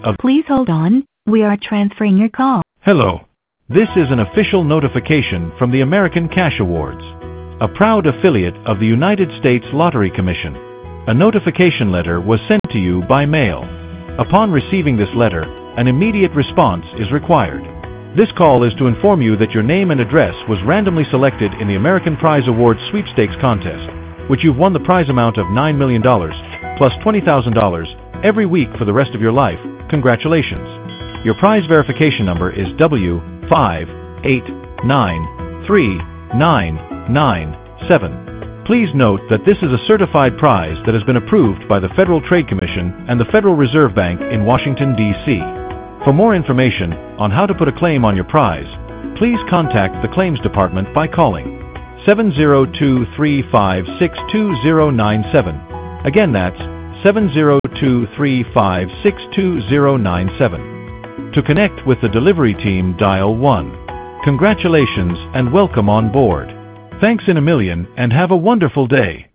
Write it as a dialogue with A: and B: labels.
A: of...
B: Please hold on. We are transferring your call.
A: Hello. This is an official notification from the American Cash Awards, a proud affiliate of the United States Lottery Commission. A notification letter was sent to you by mail. Upon receiving this letter, an immediate response is required. This call is to inform you that your name and address was randomly selected in the American Prize Awards Sweepstakes Contest, which you've won the prize amount of $9 million plus $20,000 every week for the rest of your life. Congratulations. Your prize verification number is W5893997. Please note that this is a certified prize that has been approved by the Federal Trade Commission and the Federal Reserve Bank in Washington, D.C. For more information on how to put a claim on your prize, please contact the Claims Department by calling 702-356-2097. Again, that's 702-356-2097. To connect with the delivery team, dial 1. Congratulations and welcome on board. Thanks in a million and have a wonderful day.